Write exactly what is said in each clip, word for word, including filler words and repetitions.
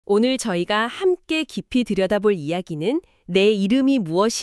오늘 저희가 함께 깊이 들여다볼 이야기는 내 이름이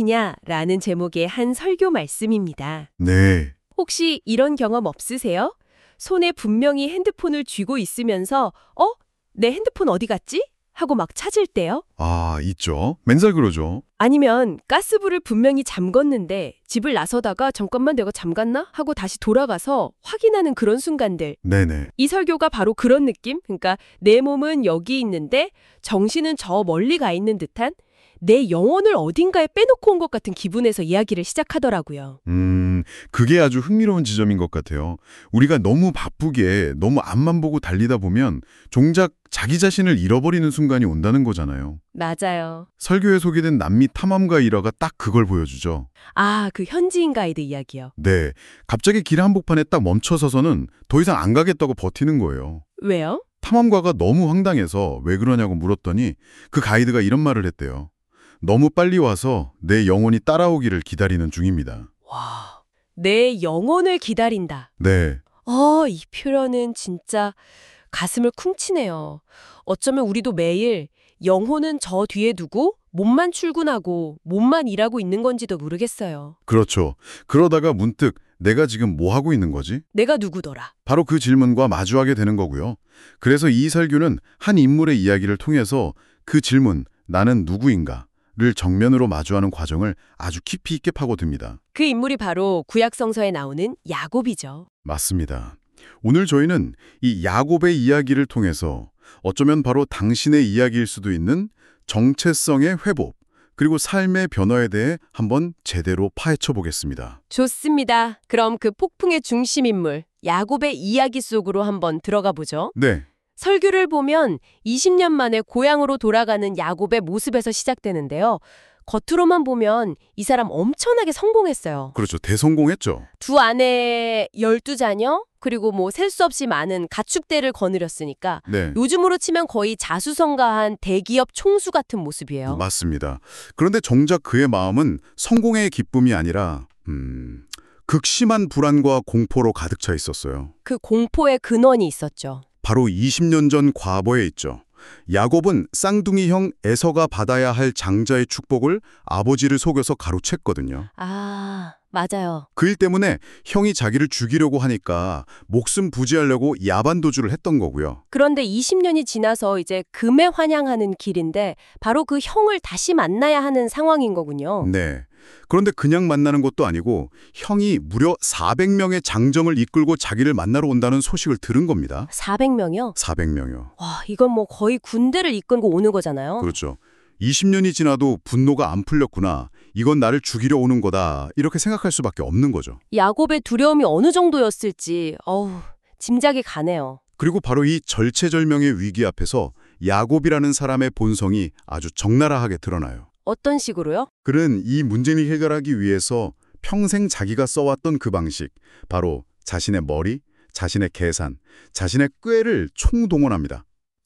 무엇이냐라는 제목의 한 설교 말씀입니다. 네, 혹시 이런 경험 없으세요? 손에 분명히 핸드폰을 쥐고 있으면서 어? 내 핸드폰 어디 갔지? 하고 막 찾을 때요? 아, 있죠. 맨날 그러죠. 아니면 가스불을 분명히 잠궜는데 집을 나서다가 잠깐만 내가 잠갔나? 하고 다시 돌아가서 확인하는 그런 순간들. 네네. 이 설교가 바로 그런 느낌? 그러니까 내 몸은 여기 있는데 정신은 저 멀리 가 있는 듯한 내 영혼을 어딘가에 빼놓고 온 것 같은 기분에서 이야기를 시작하더라고요. 음, 그게 아주 흥미로운 지점인 것 같아요. 우리가 너무 바쁘게 너무 앞만 보고 달리다 보면 종작 자기 자신을 잃어버리는 순간이 온다는 거잖아요. 맞아요. 설교에 소개된 남미 탐험가 일화가 딱 그걸 보여주죠. 아, 그 현지인 가이드 이야기요. 네, 갑자기 길 한복판에 딱 멈춰서서는 더 이상 안 가겠다고 버티는 거예요. 왜요? 탐험가가 너무 황당해서 왜 그러냐고 물었더니 그 가이드가 이런 말을 했대요. 너무 빨리 와서 내 영혼이 따라오기를 기다리는 중입니다. 와, 내 영혼을 기다린다. 네, 어, 이 표현은 진짜 가슴을 쿵치네요. 어쩌면 우리도 매일 영혼은 저 뒤에 두고 몸만 출근하고 몸만 일하고 있는 건지도 모르겠어요. 그렇죠. 그러다가 문득 내가 지금 뭐 하고 있는 거지? 내가 누구더라? 바로 그 질문과 마주하게 되는 거고요. 그래서 이 설교는 한 인물의 이야기를 통해서 그 질문, 나는 누구인가? 를 정면으로 마주하는 과정을 아주 깊이 있게 파고듭니다. 그 인물이 바로 구약성서에 나오는 야곱이죠. 맞습니다. 오늘 저희는 이 야곱의 이야기를 통해서 어쩌면 바로 당신의 이야기일 수도 있는 정체성의 회복, 그리고 삶의 변화에 대해 한번 제대로 파헤쳐 보겠습니다. 좋습니다. 그럼 그 폭풍의 중심 인물, 야곱의 이야기 속으로 한번 들어가 보죠. 네, 설교를 보면 이십 년 만에 고향으로 돌아가는 야곱의 모습에서 시작되는데요. 겉으로만 보면 이 사람 엄청나게 성공했어요. 그렇죠. 대성공했죠. 두 아내, 열두 자녀, 그리고 뭐 셀 수 없이 많은 가축대를 거느렸으니까 네. 요즘으로 치면 거의 자수성가한 대기업 총수 같은 모습이에요. 맞습니다. 그런데 정작 그의 마음은 성공의 기쁨이 아니라 음, 극심한 불안과 공포로 가득 차 있었어요. 그 공포의 근원이 있었죠. 바로 이십 년 전 과거에 있죠. 야곱은 쌍둥이 형 에서가 받아야 할 장자의 축복을 아버지를 속여서 가로챘거든요. 아, 맞아요. 그 일 때문에 형이 자기를 죽이려고 하니까 목숨 부지하려고 야반도주를 했던 거고요. 그런데 이십 년이 지나서 이제 금에 환영하는 길인데 바로 그 형을 다시 만나야 하는 상황인 거군요. 네. 그런데 그냥 만나는 것도 아니고 형이 무려 사백 명의 장정을 이끌고 자기를 만나러 온다는 소식을 들은 겁니다. 사백 명이요? 사백 명이요. 와, 이건 뭐 거의 군대를 이끌고 오는 거잖아요. 그렇죠. 이십 년이 지나도 분노가 안 풀렸구나. 이건 나를 죽이려 오는 거다. 이렇게 생각할 수밖에 없는 거죠. 야곱의 두려움이 어느 정도였을지 어우, 짐작이 가네요. 그리고 바로 이 절체절명의 위기 앞에서 야곱이라는 사람의 본성이 아주 적나라하게 드러나요. 어떤 식으로요? 그는 이 문제를 해결하기 위해서 평생 자기가 써왔던 그 방식, 바로 자신의 머리, 자신의 계산, 자신의 꾀를 총동원합니다.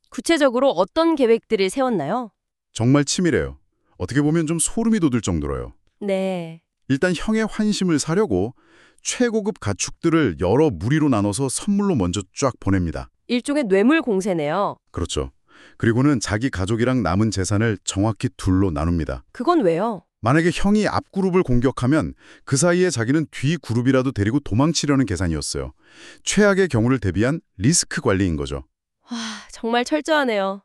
구체적으로 어떤 계획들을 세웠나요? 정말 치밀해요. 어떻게 보면 좀 소름이 돋을 정도로요. 네. 일단 형의 환심을 사려고 최고급 가축들을 여러 무리로 나눠서 선물로 먼저 쫙 보냅니다. 일종의 뇌물 공세네요. 그렇죠. 그리고는 자기 가족이랑 남은 재산을 정확히 둘로 나눕니다. 그건 왜요? 만약에 형이 앞그룹을 공격하면 그 사이에 자기는 뒤그룹이라도 데리고 도망치려는 계산이었어요. 최악의 경우를 대비한 리스크 관리인 거죠. 와, 정말 철저하네요.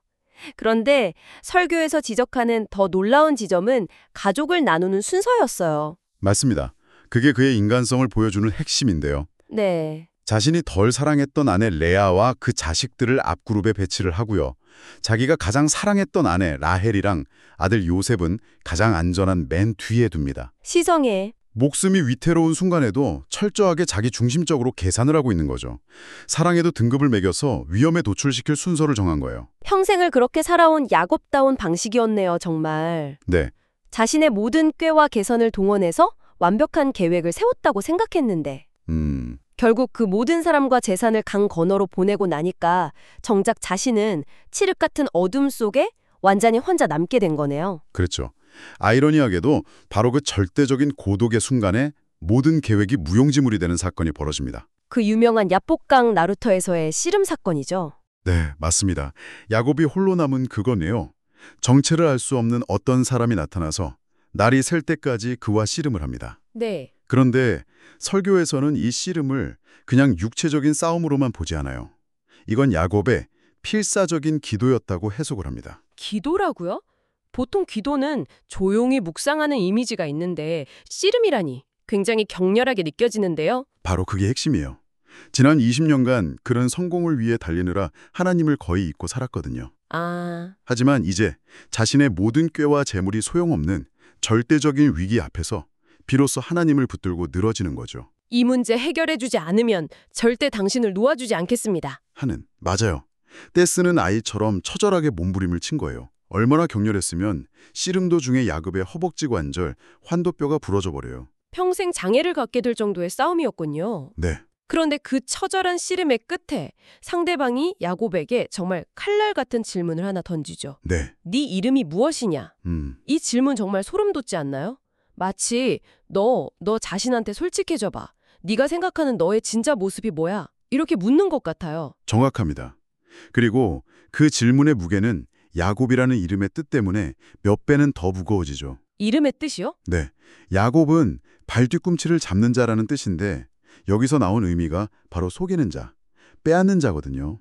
그런데 설교에서 지적하는 더 놀라운 지점은 가족을 나누는 순서였어요. 맞습니다. 그게 그의 인간성을 보여주는 핵심인데요. 네. 자신이 덜 사랑했던 아내 레아와 그 자식들을 앞그룹에 배치를 하고요. 자기가 가장 사랑했던 아내 라헬이랑 아들 요셉은 가장 안전한 맨 뒤에 둡니다. 시성에. 목숨이 위태로운 순간에도 철저하게 자기 중심적으로 계산을 하고 있는 거죠. 사랑에도 등급을 매겨서 위험에 노출시킬 순서를 정한 거예요. 평생을 그렇게 살아온 야곱다운 방식이었네요, 정말. 네, 자신의 모든 꾀와 개선을 동원해서 완벽한 계획을 세웠다고 생각했는데 음, 결국 그 모든 사람과 재산을 강 건너로 보내고 나니까 정작 자신은 칠흑 같은 어둠 속에 완전히 혼자 남게 된 거네요. 그렇죠. 아이러니하게도 바로 그 절대적인 고독의 순간에 모든 계획이 무용지물이 되는 사건이 벌어집니다. 그 유명한 야복강 나루토에서의 씨름 사건이죠. 네, 맞습니다. 야곱이 홀로 남은 그거네요. 정체를 알 수 없는 어떤 사람이 나타나서 날이 셀 때까지 그와 씨름을 합니다. 네. 그런데 설교에서는 이 씨름을 그냥 육체적인 싸움으로만 보지 않아요. 이건 야곱의 필사적인 기도였다고 해석을 합니다. 기도라고요? 보통 기도는 조용히 묵상하는 이미지가 있는데 씨름이라니 굉장히 격렬하게 느껴지는데요. 바로 그게 핵심이에요. 지난 이십 년간 그런 성공을 위해 달리느라 하나님을 거의 잊고 살았거든요. 아, 하지만 이제 자신의 모든 꾀와 재물이 소용없는 절대적인 위기 앞에서 비로소 하나님을 붙들고 늘어지는 거죠. 이 문제 해결해주지 않으면 절대 당신을 놓아주지 않겠습니다. 하는, 맞아요. 떼쓰는 아이처럼 처절하게 몸부림을 친 거예요. 얼마나 격렬했으면 씨름 도중에 야곱의 허벅지 관절, 환도뼈가 부러져 버려요. 평생 장애를 갖게 될 정도의 싸움이었군요. 네, 그런데 그 처절한 씨름의 끝에 상대방이 야곱에게 정말 칼날 같은 질문을 하나 던지죠. 네, 네 이름이 무엇이냐? 음, 이 질문 정말 소름 돋지 않나요? 마치 너, 너 자신한테 솔직해져봐. 네가 생각하는 너의 진짜 모습이 뭐야? 이렇게 묻는 것 같아요. 정확합니다. 그리고 그 질문의 무게는 야곱이라는 이름의 뜻 때문에 몇 배는 더 무거워지죠. 이름의 뜻이요? 네, 야곱은 발 뒤꿈치를 잡는 자라는 뜻인데 여기서 나온 의미가 바로 속이는 자, 빼앗는 자거든요.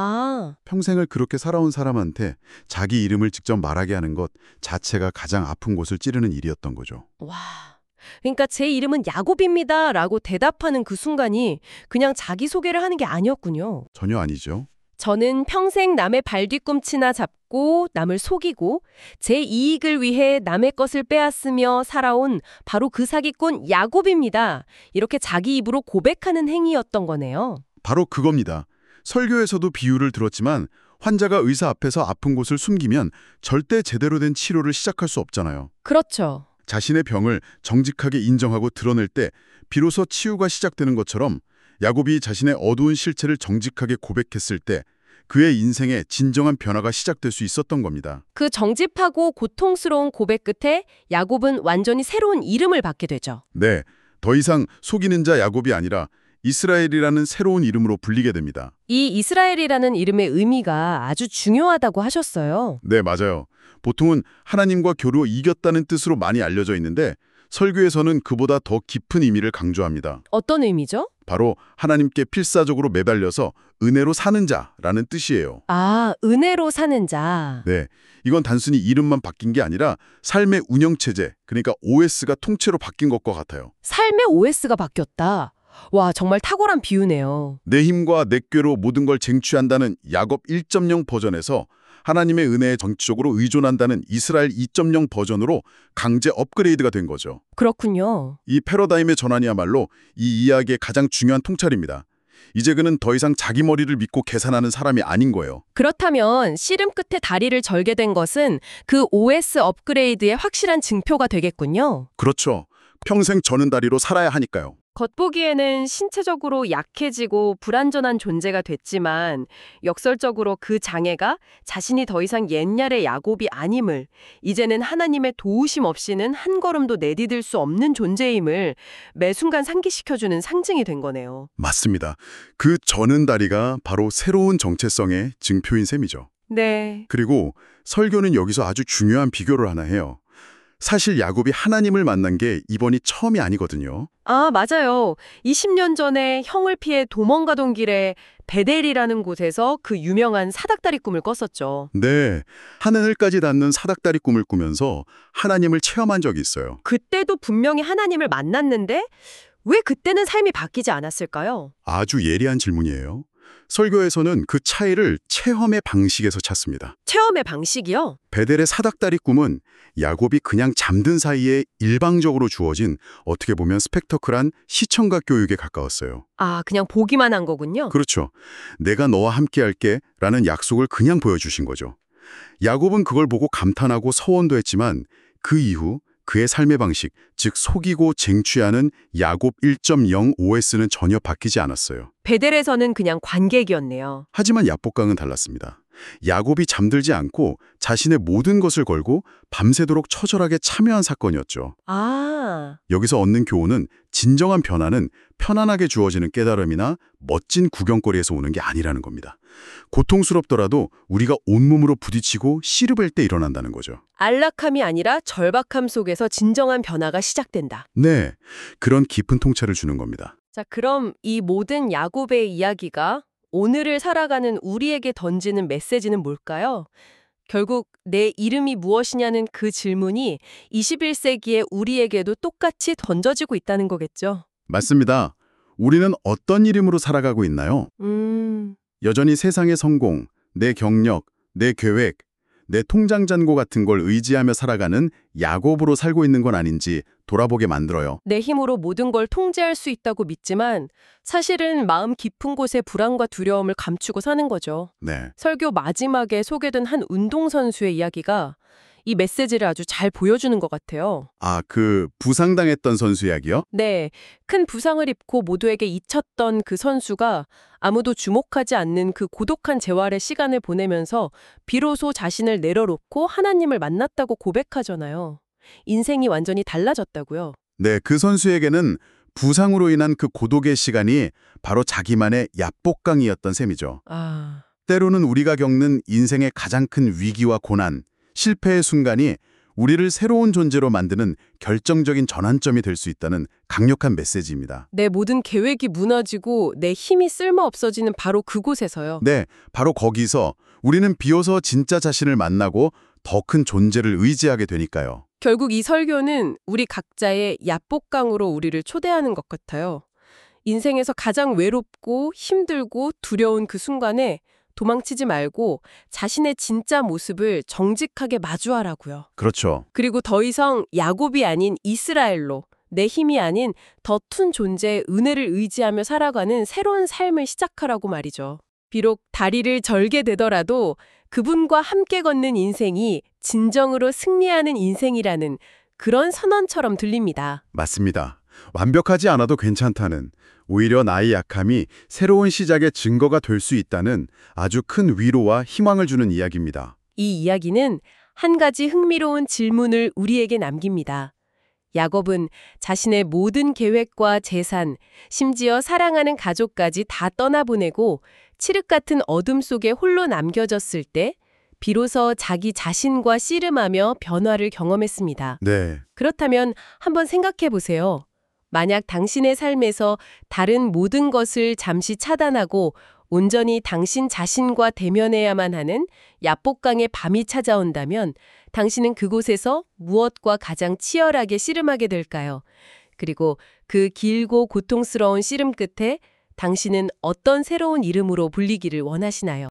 아, 평생을 그렇게 살아온 사람한테 자기 이름을 직접 말하게 하는 것 자체가 가장 아픈 곳을 찌르는 일이었던 거죠. 와. 그러니까 제 이름은 야곱입니다 라고 대답하는 그 순간이 그냥 자기소개를 하는 게 아니었군요. 전혀 아니죠. 저는 평생 남의 발뒤꿈치나 잡고 남을 속이고 제 이익을 위해 남의 것을 빼앗으며 살아온 바로 그 사기꾼 야곱입니다. 이렇게 자기 입으로 고백하는 행위였던 거네요. 바로 그겁니다. 설교에서도 비유를 들었지만 환자가 의사 앞에서 아픈 곳을 숨기면 절대 제대로 된 치료를 시작할 수 없잖아요. 그렇죠. 자신의 병을 정직하게 인정하고 드러낼 때 비로소 치유가 시작되는 것처럼 야곱이 자신의 어두운 실체를 정직하게 고백했을 때 그의 인생에 진정한 변화가 시작될 수 있었던 겁니다. 그 정직하고 고통스러운 고백 끝에 야곱은 완전히 새로운 이름을 받게 되죠. 네, 더 이상 속이는 자 야곱이 아니라 이스라엘이라는 새로운 이름으로 불리게 됩니다. 이 이스라엘이라는 이름의 의미가 아주 중요하다고 하셨어요. 네, 맞아요. 보통은 하나님과 겨루 이겼다는 뜻으로 많이 알려져 있는데 설교에서는 그보다 더 깊은 의미를 강조합니다. 어떤 의미죠? 바로 하나님께 필사적으로 매달려서 은혜로 사는 자라는 뜻이에요. 아, 은혜로 사는 자. 네, 이건 단순히 이름만 바뀐 게 아니라 삶의 운영체제, 그러니까 오에스가 통째로 바뀐 것과 같아요. 삶의 오에스가 바뀌었다. 와, 정말 탁월한 비유네요. 내 힘과 내 꾀로 모든 걸 쟁취한다는 야곱 일 점 영 버전에서 하나님의 은혜에 정치적으로 의존한다는 이스라엘 이 점 영 버전으로 강제 업그레이드가 된 거죠. 그렇군요. 이 패러다임의 전환이야말로 이 이야기의 가장 중요한 통찰입니다. 이제 그는 더 이상 자기 머리를 믿고 계산하는 사람이 아닌 거예요. 그렇다면 씨름 끝에 다리를 절게 된 것은 그 오에스 업그레이드의 확실한 증표가 되겠군요. 그렇죠. 평생 저는 다리로 살아야 하니까요. 겉보기에는 신체적으로 약해지고 불완전한 존재가 됐지만 역설적으로 그 장애가 자신이 더 이상 옛날의 야곱이 아님을, 이제는 하나님의 도우심 없이는 한 걸음도 내디딜 수 없는 존재임을 매 순간 상기시켜주는 상징이 된 거네요. 맞습니다. 그 저는 다리가 바로 새로운 정체성의 증표인 셈이죠. 네. 그리고 설교는 여기서 아주 중요한 비교를 하나 해요. 사실 야곱이 하나님을 만난 게 이번이 처음이 아니거든요. 아, 맞아요. 이십 년 전에 형을 피해 도망가던 길에 베델이라는 곳에서 그 유명한 사닥다리 꿈을 꿨었죠. 네, 하늘까지 닿는 사닥다리 꿈을 꾸면서 하나님을 체험한 적이 있어요. 그때도 분명히 하나님을 만났는데 왜 그때는 삶이 바뀌지 않았을까요? 아주 예리한 질문이에요. 설교에서는 그 차이를 체험의 방식에서 찾습니다. 체험의 방식이요? 베델의 사닥다리 꿈은 야곱이 그냥 잠든 사이에 일방적으로 주어진 어떻게 보면 스펙터클한 시청각 교육에 가까웠어요. 아, 그냥 보기만 한 거군요. 그렇죠. 내가 너와 함께할게 라는 약속을 그냥 보여주신 거죠. 야곱은 그걸 보고 감탄하고 서원도 했지만 그 이후 그의 삶의 방식, 즉 속이고 쟁취하는 야곱 일 점 영 오에스는 전혀 바뀌지 않았어요. 베델에서는 그냥 관객이었네요. 하지만 야복강은 달랐습니다. 야곱이 잠들지 않고 자신의 모든 것을 걸고 밤새도록 처절하게 참여한 사건이었죠. 아, 여기서 얻는 교훈은 진정한 변화는 편안하게 주어지는 깨달음이나 멋진 구경거리에서 오는 게 아니라는 겁니다. 고통스럽더라도 우리가 온몸으로 부딪히고 씨름할 때 일어난다는 거죠. 안락함이 아니라 절박함 속에서 진정한 변화가 시작된다. 네, 그런 깊은 통찰을 주는 겁니다. 자, 그럼 이 모든 야곱의 이야기가 오늘을 살아가는 우리에게 던지는 메시지는 뭘까요? 결국 내 이름이 무엇이냐는 그 질문이 이십일 세기의 우리에게도 똑같이 던져지고 있다는 거겠죠. 맞습니다. 우리는 어떤 이름으로 살아가고 있나요? 음, 여전히 세상의 성공, 내 경력, 내 계획, 내 통장 잔고 같은 걸 의지하며 살아가는 야곱으로 살고 있는 건 아닌지 돌아보게 만들어요. 내 힘으로 모든 걸 통제할 수 있다고 믿지만 사실은 마음 깊은 곳에 불안과 두려움을 감추고 사는 거죠. 네. 설교 마지막에 소개된 한 운동선수의 이야기가 이 메시지를 아주 잘 보여주는 것 같아요. 아, 그 부상당했던 선수 이야기요? 네, 큰 부상을 입고 모두에게 잊혔던 그 선수가 아무도 주목하지 않는 그 고독한 재활의 시간을 보내면서 비로소 자신을 내려놓고 하나님을 만났다고 고백하잖아요. 인생이 완전히 달라졌다고요. 네, 그 선수에게는 부상으로 인한 그 고독의 시간이 바로 자기만의 야복강이었던 셈이죠. 아, 때로는 우리가 겪는 인생의 가장 큰 위기와 고난, 실패의 순간이 우리를 새로운 존재로 만드는 결정적인 전환점이 될 수 있다는 강력한 메시지입니다. 내 모든 계획이 무너지고 내 힘이 쓸모 없어지는 바로 그곳에서요. 네, 바로 거기서 우리는 비로소 진짜 자신을 만나고 더 큰 존재를 의지하게 되니까요. 결국 이 설교는 우리 각자의 야복강으로 우리를 초대하는 것 같아요. 인생에서 가장 외롭고 힘들고 두려운 그 순간에 도망치지 말고 자신의 진짜 모습을 정직하게 마주하라고요. 그렇죠. 그리고 더 이상 야곱이 아닌 이스라엘로 내 힘이 아닌 더 큰 존재의 은혜를 의지하며 살아가는 새로운 삶을 시작하라고 말이죠. 비록 다리를 절게 되더라도 그분과 함께 걷는 인생이 진정으로 승리하는 인생이라는 그런 선언처럼 들립니다. 맞습니다. 완벽하지 않아도 괜찮다는, 오히려 나의 약함이 새로운 시작의 증거가 될 수 있다는 아주 큰 위로와 희망을 주는 이야기입니다. 이 이야기는 한 가지 흥미로운 질문을 우리에게 남깁니다. 야곱은 자신의 모든 계획과 재산, 심지어 사랑하는 가족까지 다 떠나보내고 칠흑 같은 어둠 속에 홀로 남겨졌을 때 비로소 자기 자신과 씨름하며 변화를 경험했습니다. 네, 그렇다면 한번 생각해 보세요. 만약 당신의 삶에서 다른 모든 것을 잠시 차단하고 온전히 당신 자신과 대면해야만 하는 야복강의 밤이 찾아온다면 당신은 그곳에서 무엇과 가장 치열하게 씨름하게 될까요? 그리고 그 길고 고통스러운 씨름 끝에 당신은 어떤 새로운 이름으로 불리기를 원하시나요?